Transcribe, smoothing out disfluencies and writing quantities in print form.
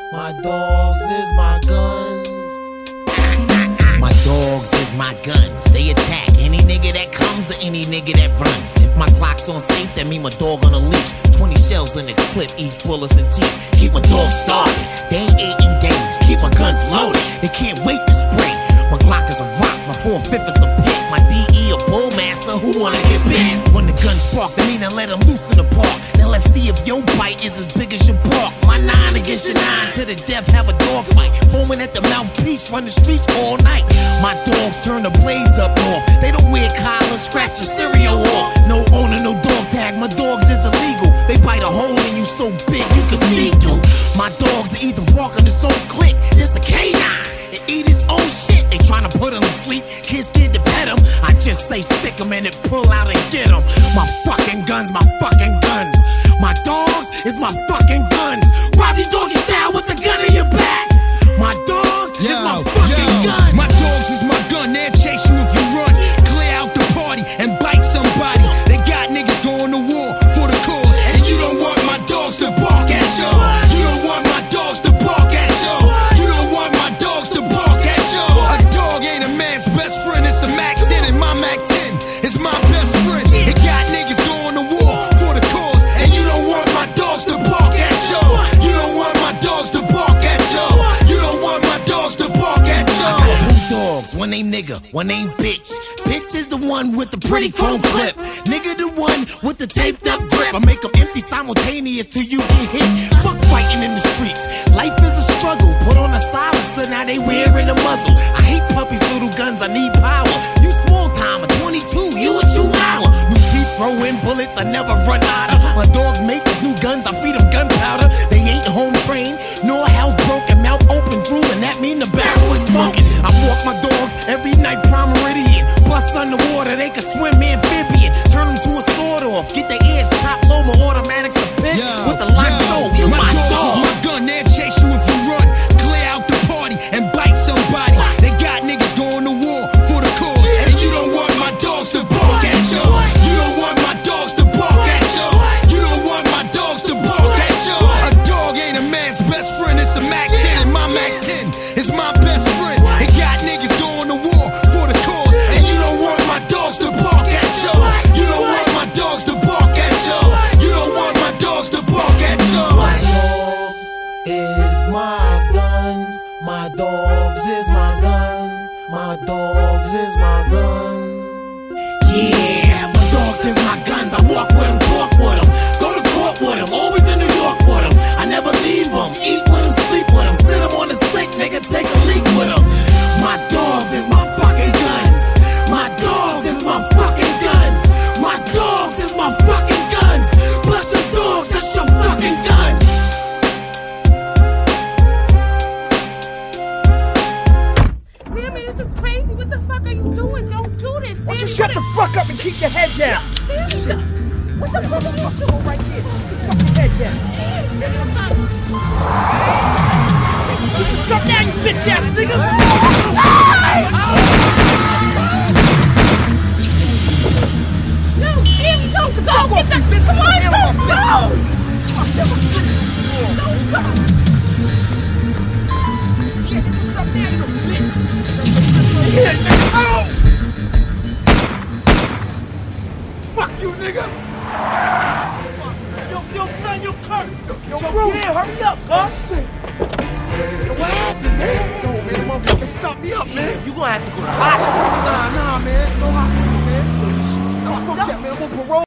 My dogs is my guns. My dogs is my guns. They attack any nigga that comes or any nigga that runs. If my clock's on safe, that mean my dog on a leash. 20 shells in the clip, each bullets and teeth. Keep my dogs starving. They ain't engaged. Keep my guns loaded. They can't wait to spray. My Glock is a rock. My 4/5 is a pit. My DE a bullmaster who wanna get big. When the guns spark, they mean to let them loose in the park. Now let's see if your bite is as big as your bark. My 9 against your 9 to the death, have a dog fight. Foaming at the mouthpiece, run the streets all night. My dogs turn the blades up north. They don't wear collars, scratch the cereal off. No owner, no dog tag. My dogs is illegal. They bite a hole in you so big you can see through. My dogs are either walking his own clique. This a canine. They eat his own shit. They tryna put him to sleep. Kids scared to pet him. I just say sick him and then pull out and get him. My fucking guns, my fucking guns. My dogs is my fucking guns. Rob your doggy style with the gun in your back. My dogs is my fucking guns. My dogs is my gun. They'll chase you if you run. Clear out the party and bite somebody. They got niggas going to war for the cause. And you don't want my dogs to bark at you. You don't want my dogs to bark at you. You don't want my dogs to bark at you. A dog ain't a man's best friend. It's a Mac 10 and my Mac 10 is my best friend. It got niggas going to war for the cause. And you don't want my dogs to bark at you. You don't want my dogs to bark at you. You don't want my dogs to bark at you. I got 2 dogs, one named nigga, one named bitch. Bitch is the one with the pretty chrome clip. Nigga the one with the taped up grip. I make them empty simultaneous till you get hit. Fuck fighting in the streets. Life is a struggle. Put on a silencer, now they wearing a muzzle. I hate puppies, little guns, I need power. You small time, a 22, you a chihuahua. New teeth grow in bullets, I never run out of. My dogs make these new guns, I feed them gunpowder. They ain't home trained, nor housebroken, mouth open, drool, and that mean the barrel is smoking. I walk my dogs every night, prime meridian. Bust underwater, they can swim amphibian. Turn them to a sword off, get their ears chopped low, my automatics a pit with the lock Joe. You my dogs dog. is my gun, they'll chase you if you run. Clear out the party and bite somebody. They got niggas going to war for the cause. And you don't want my dogs to bark at you. You don't want my dogs to bark at you. You don't want my dogs to bark at you. A dog ain't a man's best friend, it's a Mac 10 and my Mac 10 is my best friend. It got niggas going to war for the cause. And you don't want my dogs to bark at you. You don't want my dogs to bark at you. You don't want my dogs to bark at you. My dogs is my guns. My dogs is my guns. My dogs is my guns. Yeah, my dogs is my guns. I walk with them, talk with them, go to court with them, always in New York with them. I never leave them, eat with them, sleep with them, sit them on the sink, nigga, take a leak with them. My dogs is my fucking guns. My dogs is my fucking guns. My dogs is my fucking guns. Bust your dogs, that's your fucking guns. Sammy, this is crazy. What the fuck are you doing? Don't do this, Sammy. Why don't you shut the fuck up and keep your head down? Sammy, what the fuck are you doing right here? Fuck your head down. What's up now, you bitch ass nigga? No, Sammy, don't go. Get the bitch. Come on, don't go. Don't go. Yeah, what's up now, you bitch? Oh! Fuck you, nigga! Yo, son, you Kurt! Yo, yeah, hurry up, cuz! Yo, what happened, man? Yo, man, motherfucker shot me up, man! You gonna have to go to the hospital. Nah, man. No hospital, man. Yo, you shit fucked up, man. I'm on parole.